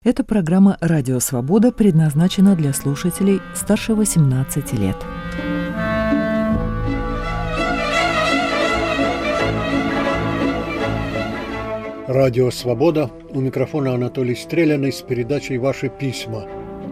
Эта программа «Радио Свобода» предназначена для слушателей старше 18 лет. Радио «Свобода». У микрофона Анатолий Стреляный с передачей «Ваши письма».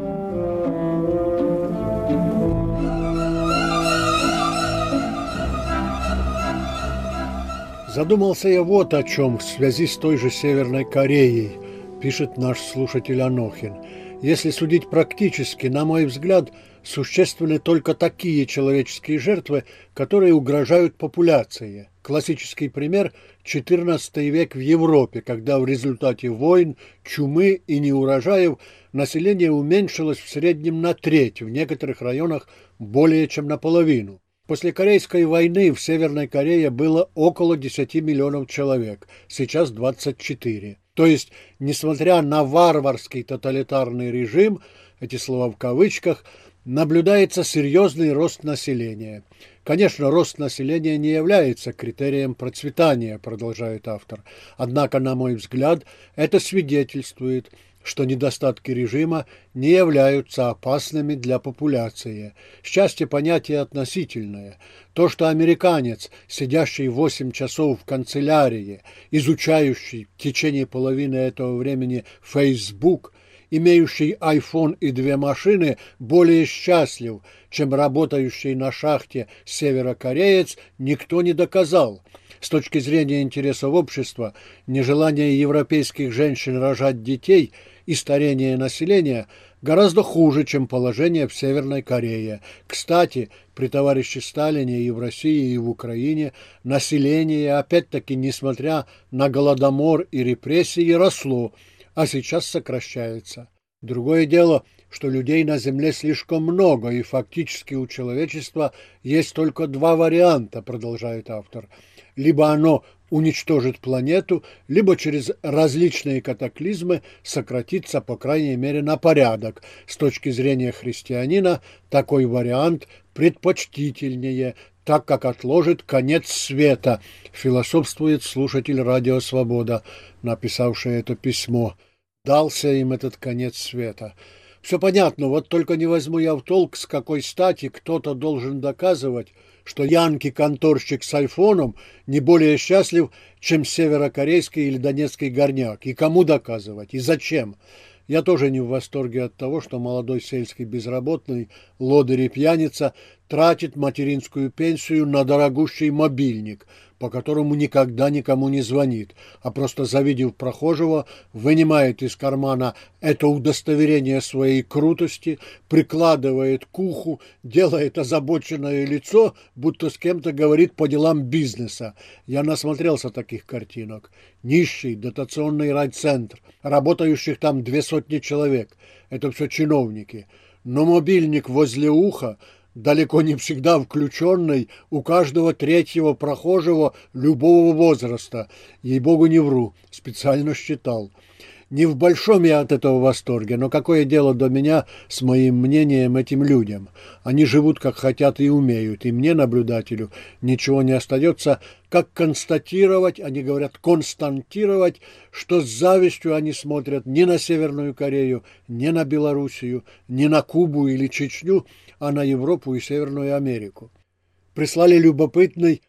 Задумался я вот о чем в связи с той же Северной Кореей, пишет наш слушатель Анохин. Если судить практически, на мой взгляд, существенны только такие человеческие жертвы, которые угрожают популяции. Классический пример – XIV век в Европе, когда в результате войн, чумы и неурожаев население уменьшилось в среднем на треть, в некоторых районах более чем наполовину. После Корейской войны в Северной Корее было около 10 миллионов человек, сейчас 24. То есть, несмотря на варварский тоталитарный режим, эти слова в кавычках, наблюдается серьезный рост населения. Конечно, рост населения не является критерием процветания, продолжает автор. Однако, на мой взгляд, это свидетельствует, что недостатки режима не являются опасными для популяции. Счастье – понятие относительное. То, что американец, сидящий 8 часов в канцелярии, изучающий в течение половины этого времени Facebook, имеющий iPhone и 2 машины, более счастлив, чем работающий на шахте северокореец, никто не доказал. С точки зрения интересов общества, нежелание европейских женщин рожать детей и старение населения гораздо хуже, чем положение в Северной Корее. Кстати, при товарище Сталине и в России, и в Украине население, опять-таки, несмотря на голодомор и репрессии, росло, а сейчас сокращается. Другое дело, что людей на Земле слишком много, и фактически у человечества есть только 2 варианта, продолжает автор. Либо оно уничтожит планету, либо через различные катаклизмы сократится, по крайней мере, на порядок. С точки зрения христианина, такой вариант предпочтительнее, так как отложит конец света, философствует слушатель «Радио Свобода», написавший это письмо. Дался им этот конец света. Все понятно, вот только не возьму я в толк, с какой стати кто-то должен доказывать, что янки-конторщик с айфоном не более счастлив, чем северокорейский или донецкий горняк. И кому доказывать? И зачем? Я тоже не в восторге от того, что молодой сельский безработный, лодырь и пьяница тратит материнскую пенсию на дорогущий мобильник, по которому никогда никому не звонит, а просто, завидев прохожего, вынимает из кармана это удостоверение своей крутости, прикладывает к уху, делает озабоченное лицо, будто с кем-то говорит по делам бизнеса. Я насмотрелся таких картинок. Нищий дотационный райцентр, работающих там 200 человек. Это все чиновники. Но мобильник возле уха, далеко не всегда включенный, у каждого 3-го прохожего любого возраста. Ей-богу, не вру, специально считал. Не в большом я от этого восторге, но какое дело до меня с моим мнением этим людям? Они живут как хотят и умеют, и мне, наблюдателю, ничего не остается, как констатировать, они говорят константировать, что с завистью они смотрят не на Северную Корею, не на Белоруссию, не на Кубу или Чечню, а на Европу и Северную Америку. Прислали любопытный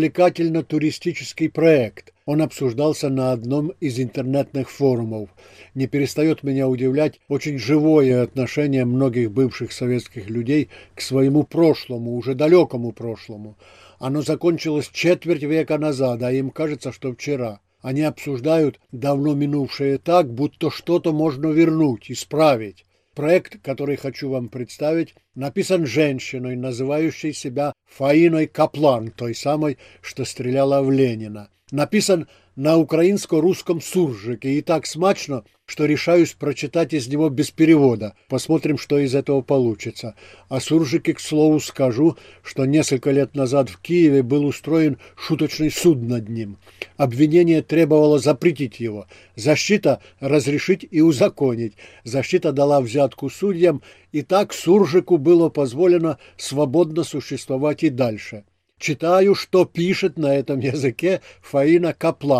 развлекательно-туристический проект. Он обсуждался на одном из интернетных форумов. Не перестает меня удивлять очень живое отношение многих бывших советских людей к своему прошлому, уже далекому прошлому. Оно закончилось четверть века назад, а им кажется, что вчера. Они обсуждают давно минувшее так, будто что-то можно вернуть, исправить. Проект, который хочу вам представить, написан женщиной, называющей себя Фаиной Каплан, той самой, что стреляла в Ленина. Написан на украинско-русском суржике и так смачно, что решаюсь прочитать из него без перевода. Посмотрим, что из этого получится. О суржике, к слову, скажу, что несколько лет назад в Киеве был устроен шуточный суд над ним. Обвинение требовало запретить его. Защита – разрешить и узаконить. Защита дала взятку судьям, и так суржику было позволено свободно существовать и дальше. Читаю, что пишет на этом языке Фаина Каплан.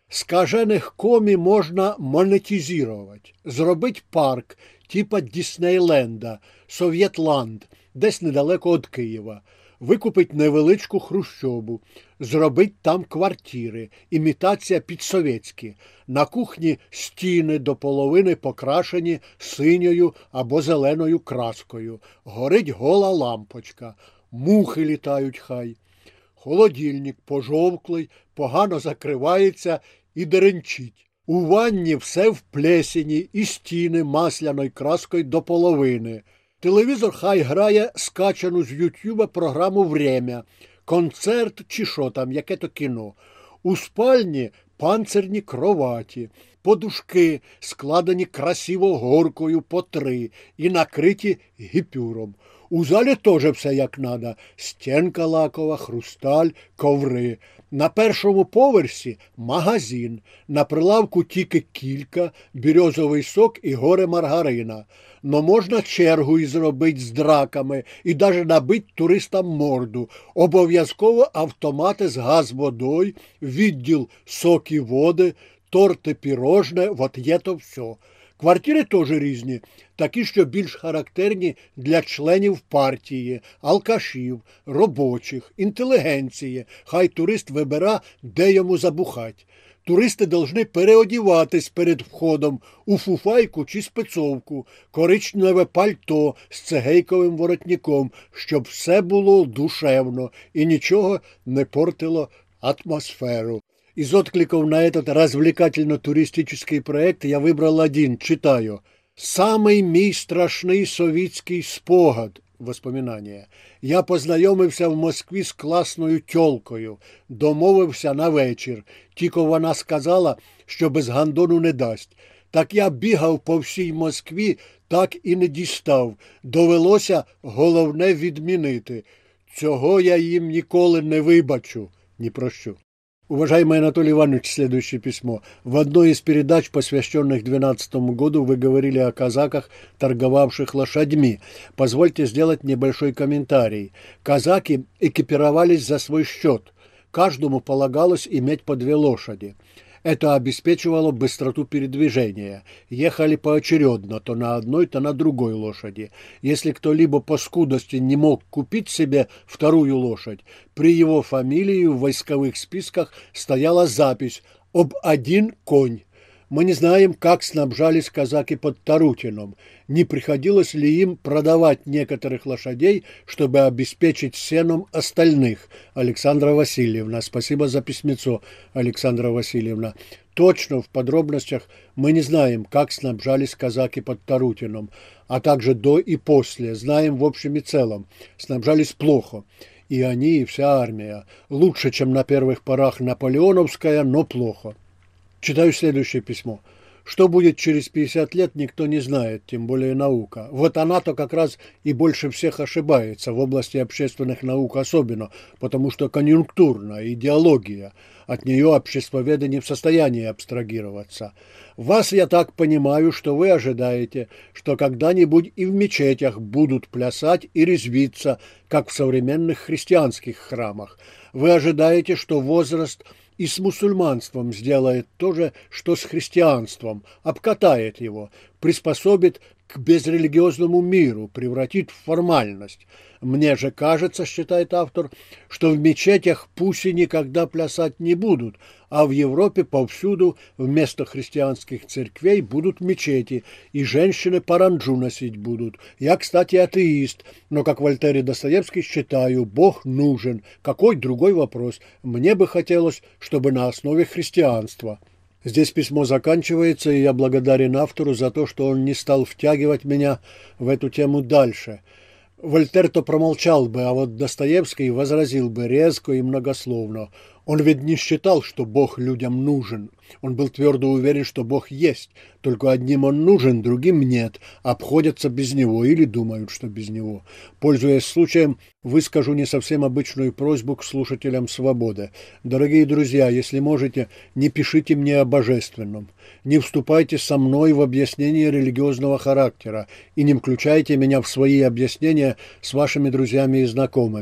Скажених комі можна монетизувати, зробити парк, типа Діснейленда, Совєтланд, десь недалеко від Києва, викупити невеличку хрущобу, зробити там квартири, імітація підсовєтські, на кухні стіни до половини покрашені синьою або зеленою краскою, горить гола лампочка, мухи літають хай. Холодильник пожовклий, погано закривається і деренчить. У ванні все в плесені і стіни масляною краскою до половини. Телевізор хай грає скачану з Ютюба програму «Время», концерт чи що там, яке-то кіно. У спальні панцирні кроваті, подушки складені красиво горкою по 3 і накриті гіпюром. У залі теж все як надо. Стінка лакова, хрусталь, коври. На першому поверсі магазин. На прилавку тільки кілька, бірьозовий сок і горе маргарина. Но можна чергу і зробити з драками і навіть набити туристам морду. Обов'язково автомати з газ-водою, відділ соки води, торти пірожне, от є то все. Квартири теж різні, такі, що більш характерні для членів партії, алкашів, робочих, інтелігенції. Хай турист вибира, де йому забухать. Туристи повинні переодіватись перед входом у фуфайку чи спецовку, коричневе пальто з цегейковим воротником, щоб все було душевно і нічого не портило атмосферу. Из откликов на этот развлекательно-туристический проект я выбрал один, читаю. «Самий мій страшний совітський спогад», воспоминання. Я познайомився в Москві з класною тьолкою, домовився на вечір. Тільки вона сказала, що без гандону не дасть. Так я бігав по всій Москві, так і не дістав. Довелося головне відмінити. Цього я їм ніколи не вибачу, ні про що. Уважаемый Анатолий Иванович, следующее письмо. В одной из передач, посвященных 2012 году, вы говорили о казаках, торговавших лошадьми. Позвольте сделать небольшой комментарий. Казаки экипировались за свой счет. Каждому полагалось иметь по 2 лошади. Это обеспечивало быстроту передвижения. Ехали поочередно, то на одной, то на другой лошади. Если кто-либо по скудости не мог купить себе 2-ю лошадь, при его фамилии в войсковых списках стояла запись «Об 1 конь». Мы не знаем, как снабжались казаки под Тарутином. Не приходилось ли им продавать некоторых лошадей, чтобы обеспечить сеном остальных? Александра Васильевна. Спасибо за письмецо, Александра Васильевна. Точно в подробностях мы не знаем, как снабжались казаки под Тарутином, а также до и после. Знаем в общем и целом. Снабжались плохо. И они, и вся армия. Лучше, чем на первых порах наполеоновская, но плохо. Читаю следующее письмо. Что будет через 50 лет, никто не знает, тем более наука. Вот она-то как раз и больше всех ошибается, в области общественных наук особенно, потому что конъюнктурна, идеология. От нее обществоведы не в состоянии абстрагироваться. Вас я так понимаю, что вы ожидаете, что когда-нибудь и в мечетях будут плясать и резвиться, как в современных христианских храмах. Вы ожидаете, что возраст и с мусульманством сделает то же, что с христианством, обкатает его, приспособит к безрелигиозному миру, превратит в формальность. Мне же кажется, считает автор, что в мечетях пуси никогда плясать не будут, а в Европе повсюду вместо христианских церквей будут мечети, и женщины паранджу носить будут. Я, кстати, атеист, но, как Вольтер и Достоевский, считаю, Бог нужен. Какой другой вопрос? Мне бы хотелось, чтобы на основе христианства. Здесь письмо заканчивается, и я благодарен автору за то, что он не стал втягивать меня в эту тему дальше. Вольтер-то промолчал бы, а вот Достоевский возразил бы резко и многословно. Он ведь не считал, что Бог людям нужен. Он был твердо уверен, что Бог есть, только одним он нужен, другим нет, обходятся без него или думают, что без него. Пользуясь случаем, выскажу не совсем обычную просьбу к слушателям «Свободы». Дорогие друзья, если можете, не пишите мне о божественном, не вступайте со мной в объяснение религиозного характера и не включайте меня в свои объяснения с вашими друзьями и знакомыми.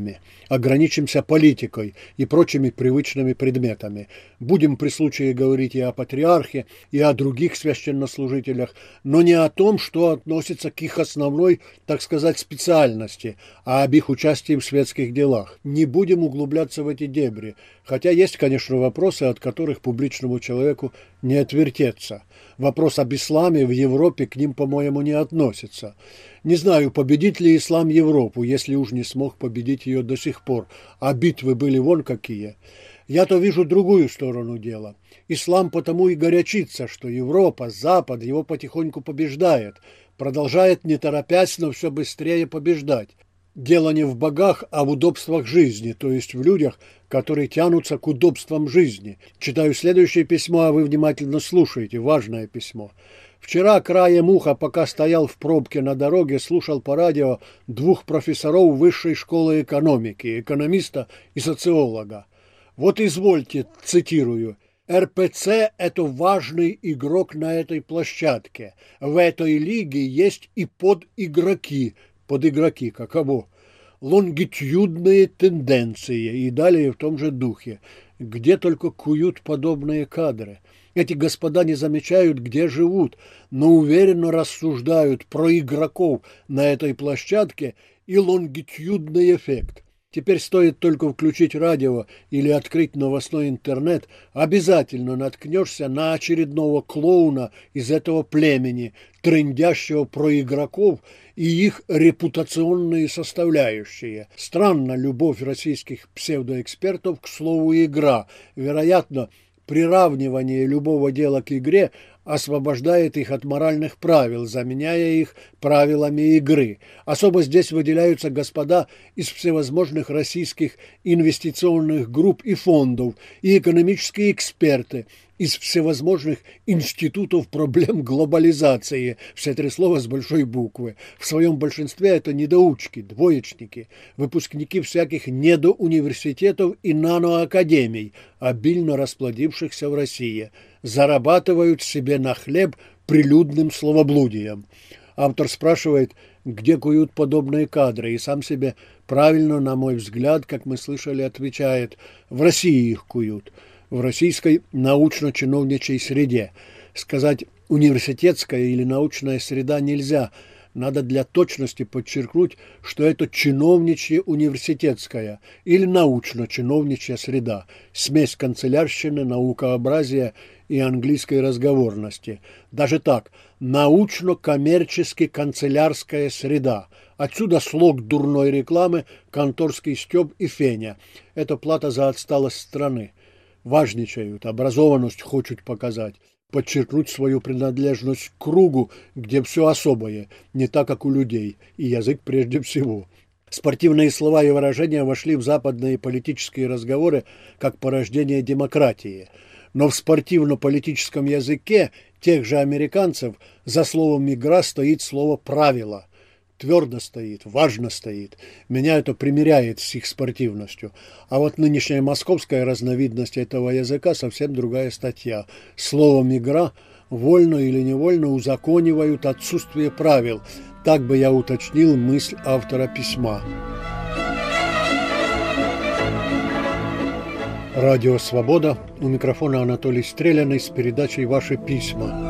ограничимся политикой и прочими привычными предметами. Будем при случае говорить и о патриархе, и о других священнослужителях, но не о том, что относится к их основной, так сказать, специальности, а об их участии в светских делах. Не будем углубляться в эти дебри, хотя есть, конечно, вопросы, от которых публичному человеку не отвертеться. Вопрос об исламе в Европе к ним, по-моему, не относится. Не знаю, победит ли ислам Европу, если уж не смог победить ее до сих пор, а битвы были вон какие. Я-то вижу другую сторону дела. Ислам потому и горячится, что Европа, Запад его потихоньку побеждает, продолжает не торопясь, но все быстрее побеждать. Дело не в богах, а в удобствах жизни, то есть в людях, которые тянутся к удобствам жизни. Читаю следующее письмо, а вы внимательно слушаете, важное письмо. Вчера краем уха, пока стоял в пробке на дороге, слушал по радио двух профессоров высшей школы экономики, экономиста и социолога. Вот извольте, цитирую, «РПЦ – это важный игрок на этой площадке. В этой лиге есть и подигроки». Подигроки каково? Лонгитюдные тенденции и далее в том же духе. Где только куют подобные кадры. Эти господа не замечают, где живут, но уверенно рассуждают про игроков на этой площадке и лонгитюдный эффект. Теперь стоит только включить радио или открыть новостной интернет, обязательно наткнешься на очередного клоуна из этого племени, трындящего про игроков и их репутационные составляющие. Странна любовь российских псевдоэкспертов к слову «игра». Вероятно, приравнивание любого дела к игре освобождает их от моральных правил, заменяя их правилами игры. Особо здесь выделяются господа из всевозможных российских инвестиционных групп и фондов, и экономические эксперты из всевозможных институтов проблем глобализации, все три слова с большой буквы. В своем большинстве это недоучки, двоечники, выпускники всяких недоуниверситетов и наноакадемий, обильно расплодившихся в России, зарабатывают себе на хлеб прилюдным словоблудием. Автор спрашивает, где куют подобные кадры, и сам себе правильно, на мой взгляд, как мы слышали, отвечает, в России их куют. В российской научно-чиновничьей среде. Сказать университетская или научная среда нельзя. Надо для точности подчеркнуть, что это чиновничья университетская или научно-чиновничья среда, смесь канцелярщины, наукообразия и английской разговорности. Даже так, научно-коммерчески-канцелярская среда. Отсюда слог дурной рекламы, конторский стёб и феня. Это плата за отсталость страны. Важничают, образованность хочут показать, подчеркнуть свою принадлежность к кругу, где все особое, не так, как у людей, и язык прежде всего. Спортивные слова и выражения вошли в западные политические разговоры как порождение демократии. Но в спортивно-политическом языке тех же американцев за словом «игра» стоит слово «правило». Твердо стоит, важно стоит. Меня это примиряет с их спортивностью. А вот нынешняя московская разновидность этого языка совсем другая статья. Словом «игра» вольно или невольно узаконивают отсутствие правил. Так бы я уточнил мысль автора письма. Радио «Свобода». У микрофона Анатолий Стреляный с передачей «Ваши письма».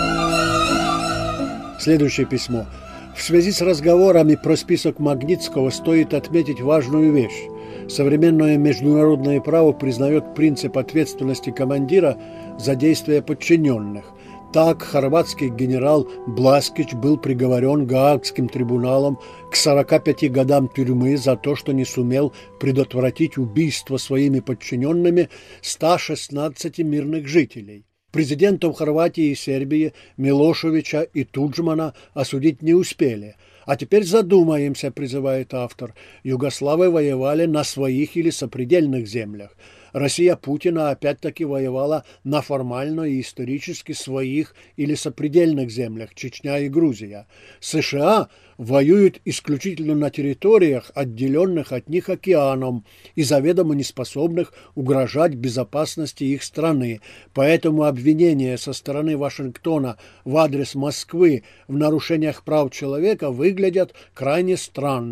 Следующее письмо. В связи с разговорами про список Магнитского стоит отметить важную вещь. Современное международное право признает принцип ответственности командира за действия подчиненных. Так, хорватский генерал Бласкич был приговорен Гаагским трибуналом к 45 годам тюрьмы за то, что не сумел предотвратить убийство своими подчиненными 116 мирных жителей. Президентов Хорватии и Сербии Милошевича и Туджмана осудить не успели. А теперь задумаемся, призывает автор. Югославы воевали на своих или сопредельных землях. Россия Путина опять-таки воевала на формально и исторически своих или сопредельных землях, Чечня и Грузия. США воюют исключительно на территориях, отделенных от них океаном и заведомо неспособных угрожать безопасности их страны. Поэтому обвинения со стороны Вашингтона в адрес Москвы в нарушениях прав человека выглядят крайне странно.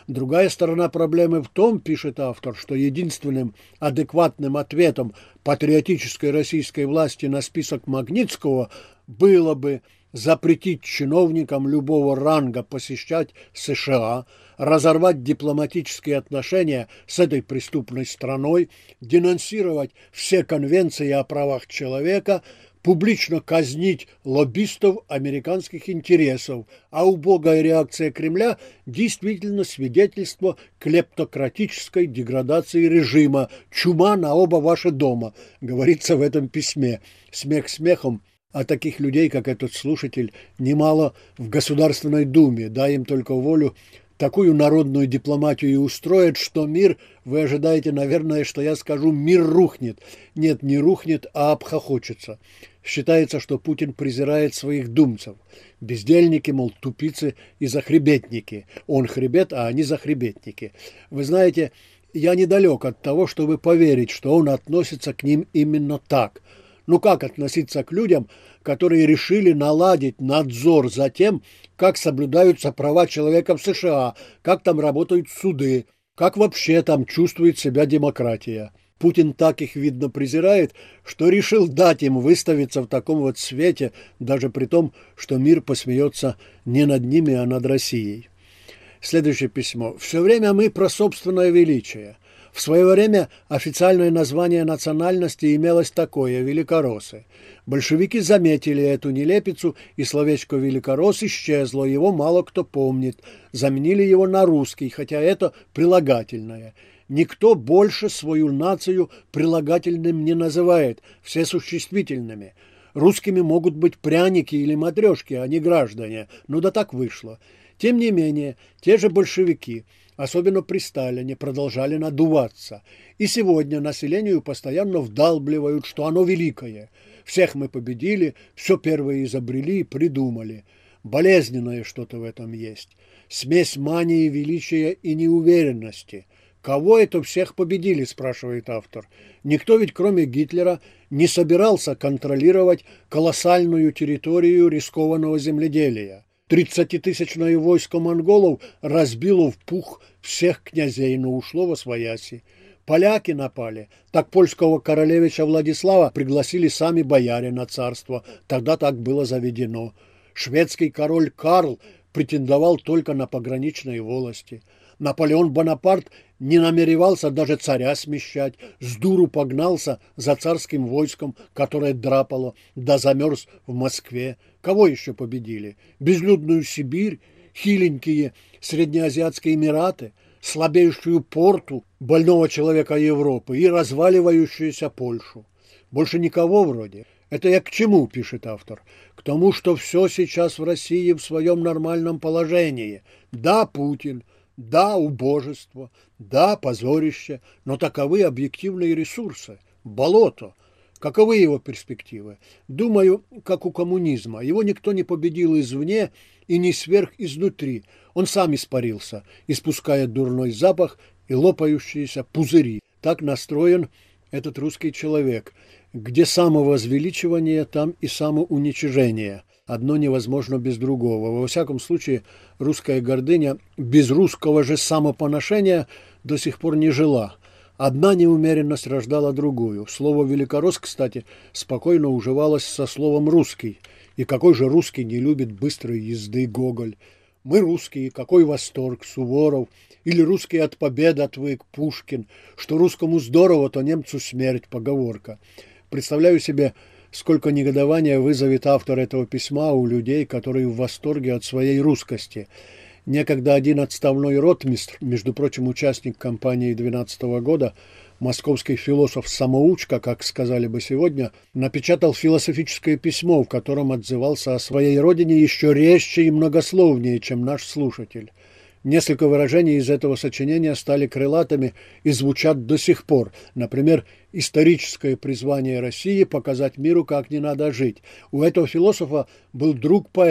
Другая сторона проблемы в том, пишет автор, что единственным адекватным ответом патриотической российской власти на список Магнитского было бы запретить чиновникам любого ранга посещать США, разорвать дипломатические отношения с этой преступной страной, денонсировать все конвенции о правах человека, публично казнить лоббистов американских интересов, а убогая реакция Кремля действительно свидетельство клептократической деградации режима. Чума на оба ваши дома, говорится в этом письме. Смех смехом, а таких людей, как этот слушатель, немало в Государственной Думе. Дай им только волю, такую народную дипломатию и устроят, что мир, вы ожидаете, наверное, что я скажу, мир рухнет. Нет, не рухнет, а обхохочется. Считается, что Путин презирает своих думцев. Бездельники, мол, тупицы и захребетники. Он хребет, а они захребетники. Вы знаете, я недалек от того, чтобы поверить, что он относится к ним именно так. Ну как относиться к людям, которые решили наладить надзор за тем, как соблюдаются права человека в США, как там работают суды, как вообще там чувствует себя демократия? Путин так их, видно, презирает, что решил дать им выставиться в таком вот свете, даже при том, что мир посмеется не над ними, а над Россией. Следующее письмо. «Все время мы про собственное величие. В свое время официальное название национальности имелось такое – великороссы. Большевики заметили эту нелепицу, и словечко «великорос» исчезло, его мало кто помнит. Заменили его на русский, хотя это прилагательное. Никто больше свою нацию прилагательным не называет, все существительными. Русскими могут быть пряники или матрешки, а не граждане. Ну да так вышло. Тем не менее, те же большевики, особенно при Сталине, продолжали надуваться. И сегодня населению постоянно вдалбливают, что оно великое. Всех мы победили, все первые изобрели и придумали. Болезненное что-то в этом есть. Смесь мании, величия и неуверенности. Кого это всех победили, спрашивает автор. Никто ведь кроме Гитлера не собирался контролировать колоссальную территорию рискованного земледелия. 30-тысячное войско монголов разбило в пух всех князей, но ушло восвояси. Поляки напали, так польского королевича Владислава пригласили сами бояре на царство, тогда так было заведено. Шведский король Карл претендовал только на пограничные волости. Наполеон Бонапарт не намеревался даже царя смещать, с дуру погнался за царским войском, которое драпало, да замерз в Москве. Кого еще победили? Безлюдную Сибирь, хиленькие Среднеазиатские Эмираты, слабеющую Порту, больного человека Европы и разваливающуюся Польшу. Больше никого вроде. Это я к чему, пишет автор? К тому, что все сейчас в России в своем нормальном положении. Да, Путин, да, убожество, да, позорище, но таковы объективные ресурсы. Болото. Каковы его перспективы? Думаю, как у коммунизма. Его никто не победил извне и не сверх изнутри. Он сам испарился, испуская дурной запах и лопающиеся пузыри. Так настроен этот русский человек. Где самовозвеличивание, там и самоуничижение. Одно невозможно без другого. Во всяком случае, русская гордыня без русского же самопоношения до сих пор не жила. Одна неумеренность рождала другую. Слово «великорос», кстати, спокойно уживалось со словом «русский». И какой же русский не любит быстрой езды Гоголь? Мы русские, какой восторг, Суворов. Или русский от победы отвык, Пушкин. Что русскому здорово, то немцу смерть, поговорка. Представляю себе, сколько негодования вызовет автор этого письма у людей, которые в восторге от своей русскости. Некогда один отставной ротмистр, между прочим, участник кампании 12 года, московский философ-самоучка, как сказали бы сегодня, напечатал философическое письмо, в котором отзывался о своей родине еще резче и многословнее, чем наш слушатель. Несколько выражений из этого сочинения стали крылатыми и звучат до сих пор. Например, историческое призвание России – показать миру, как не надо жить. У этого философа был друг-поэт.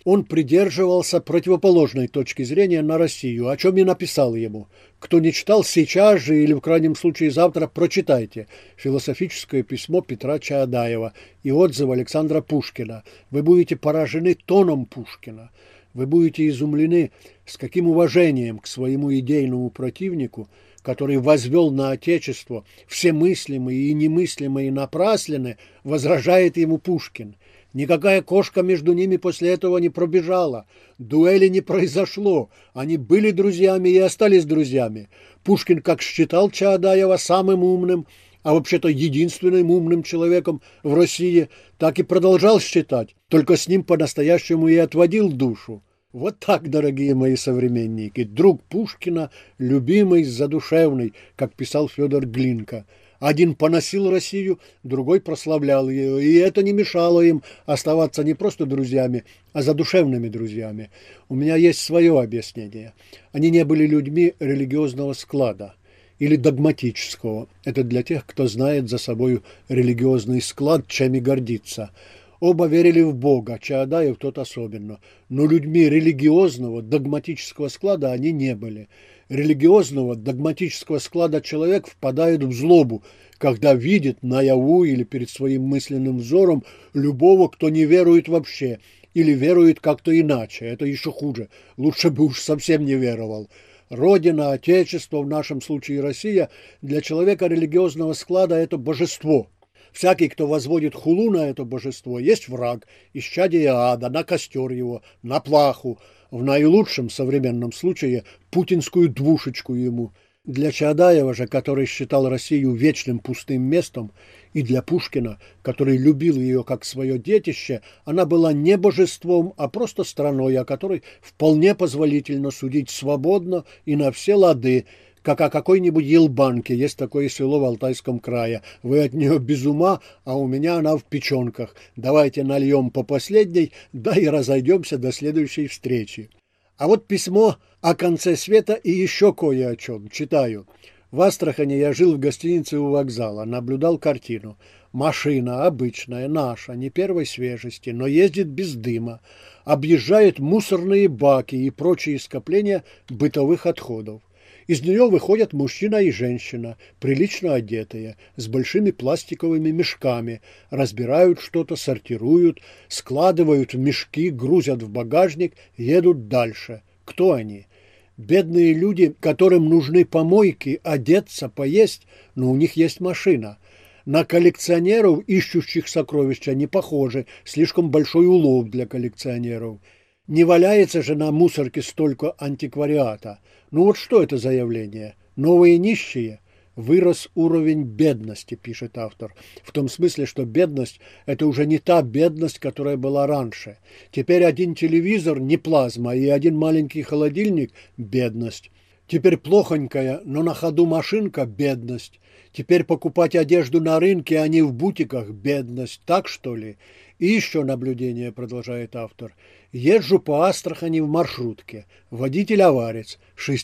Он придерживался противоположной точки зрения на Россию, о чем и написал ему. Кто не читал, сейчас же или в крайнем случае завтра прочитайте философическое письмо Петра Чаадаева и отзыв Александра Пушкина. Вы будете поражены тоном Пушкина. Вы будете изумлены, с каким уважением к своему идейному противнику, который возвел на Отечество все мыслимые и немыслимые напраслины, возражает ему Пушкин. Никакая кошка между ними после этого не пробежала. Дуэли не произошло. Они были друзьями и остались друзьями. Пушкин как считал Чаадаева самым умным, а вообще-то единственным умным человеком в России, так и продолжал считать. Только с ним по-настоящему и отводил душу. Вот так, дорогие мои современники, друг Пушкина, любимый, задушевный, как писал Федор Глинка. Один поносил Россию, другой прославлял ее, и это не мешало им оставаться не просто друзьями, а задушевными друзьями. У меня есть свое объяснение. Они не были людьми религиозного склада или догматического. Это для тех, кто знает за собой религиозный склад, чем и гордится. Оба верили в Бога, Чаадаев тот особенно. Но людьми религиозного, догматического склада они не были. Религиозного, догматического склада человек впадает в злобу, когда видит наяву или перед своим мысленным взором любого, кто не верует вообще, или верует как-то иначе. Это еще хуже. Лучше бы уж совсем не веровал. Родина, Отечество, в нашем случае Россия, для человека религиозного склада – это божество. Всякий, кто возводит хулу на это божество, есть враг, исчадие ада, на костер его, на плаху, в наилучшем современном случае путинскую двушечку ему. Для Чаадаева же, который считал Россию вечным пустым местом, и для Пушкина, который любил ее как свое детище, она была не божеством, а просто страной, о которой вполне позволительно судить свободно и на все лады, как о какой-нибудь Елбанке, есть такое село в Алтайском крае. Вы от нее без ума, а у меня она в печенках. Давайте нальем по последней, да и разойдемся до следующей встречи. А вот письмо о конце света и еще кое о чем. Читаю. В Астрахани я жил в гостинице у вокзала, наблюдал картину. Машина обычная, наша, не первой свежести, но ездит без дыма. Объезжает мусорные баки и прочие скопления бытовых отходов. Из нее выходят мужчина и женщина, прилично одетые, с большими пластиковыми мешками, разбирают что-то, сортируют, складывают в мешки, грузят в багажник, едут дальше. Кто они? Бедные люди, которым нужны помойки, одеться, поесть, но у них есть машина. На коллекционеров, ищущих сокровища, не похожи, слишком большой улов для коллекционеров. Не валяется же на мусорке столько антиквариата. Ну вот что это за явление? Новые нищие? Вырос уровень бедности, пишет автор. В том смысле, что бедность – это уже не та бедность, которая была раньше. Теперь один телевизор – не плазма, и один маленький холодильник – бедность. Теперь плохонькая, но на ходу машинка – бедность. Теперь покупать одежду на рынке, а не в бутиках – бедность. Так что ли? И еще наблюдение, продолжает автор. Езжу по Астрахани в маршрутке. Водитель-аварец,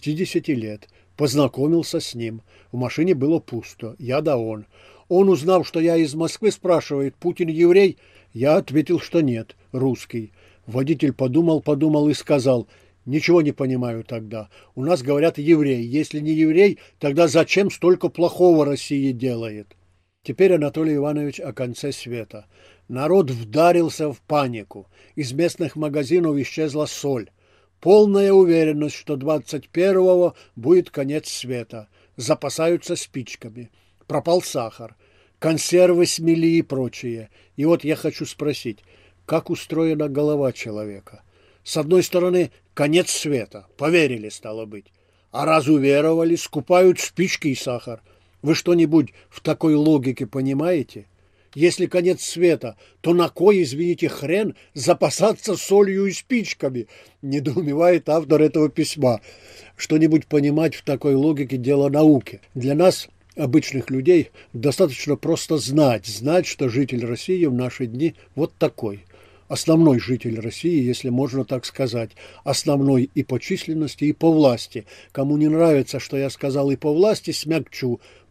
60 лет. Познакомился с ним. В машине было пусто. Я да он. Он, узнав, что я из Москвы, спрашивает, Путин еврей? Я ответил, что нет, русский. Водитель подумал и сказал, ничего не понимаю тогда. У нас говорят еврей. Если не еврей, тогда зачем столько плохого Россия делает? Теперь, Анатолий Иванович, о конце света. Народ вдарился в панику. Из местных магазинов исчезла соль. Полная уверенность, что 21-го будет конец света. Запасаются спичками. Пропал сахар. Консервы смели и прочее. И вот я хочу спросить, как устроена голова человека? С одной стороны, конец света. Поверили, стало быть. А раз уверовали, скупают спички и сахар. Вы что-нибудь в такой логике понимаете? Если конец света, то на кой, извините, хрен запасаться солью и спичками? Недоумевает автор этого письма. Что-нибудь понимать в такой логике – дело науки. Для нас, обычных людей, достаточно просто знать, что житель России в наши дни вот такой. Основной житель России, если можно так сказать. Основной и по численности, и по власти. Кому не нравится, что я сказал и по власти, смягчу.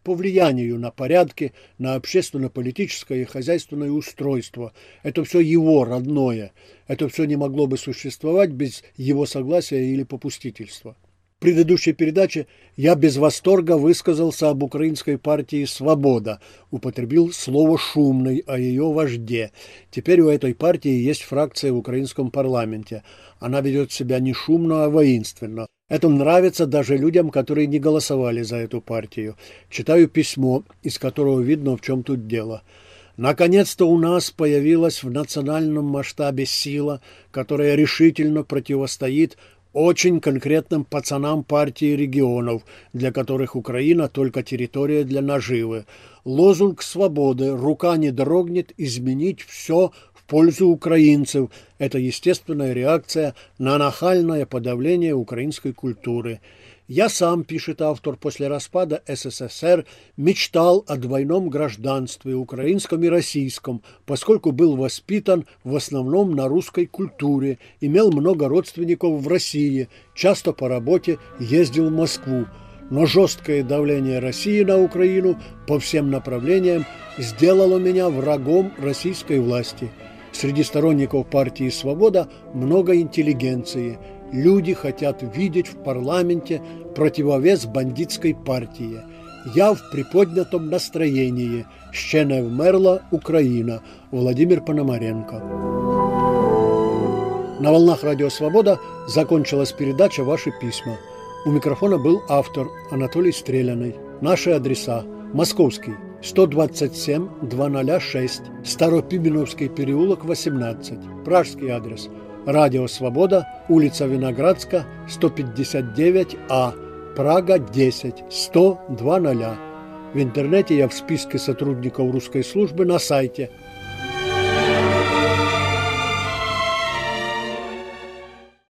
по влиянию на порядки, на общественно-политическое и хозяйственное устройство. Это все его родное. Это все не могло бы существовать без его согласия или попустительства. В предыдущей передаче я без восторга высказался об украинской партии «Свобода», употребил слово «шумный» о ее вожде. Теперь у этой партии есть фракция в украинском парламенте. Она ведет себя не шумно, а воинственно. Это нравится даже людям, которые не голосовали за эту партию. Читаю письмо, из которого видно, в чем тут дело. Наконец-то у нас появилась в национальном масштабе сила, которая решительно противостоит очень конкретным пацанам партии регионов, для которых Украина только территория для наживы. Лозунг свободы «Рука не дрогнет изменить все в пользу украинцев» – это естественная реакция на нахальное подавление украинской культуры. «Я сам, – пишет автор, – после распада СССР мечтал о двойном гражданстве, украинском и российском, поскольку был воспитан в основном на русской культуре, имел много родственников в России, часто по работе ездил в Москву. Но жесткое давление России на Украину по всем направлениям сделало меня врагом российской власти. Среди сторонников партии «Свобода» много интеллигенции. Люди хотят видеть в парламенте противовес бандитской партии. Я в приподнятом настроении. Ще не вмерла Украина. Владимир Пономаренко. На волнах радио «Свобода» закончилась передача «Ваши письма». У микрофона был автор Анатолий Стреляный. Наши адреса: Московский, 127-206, Старопименовский переулок, 18. Пражский адрес: Радио «Свобода», улица Виноградска, 159А, Прага, 10, 100-00. В интернете я в списке сотрудников русской службы на сайте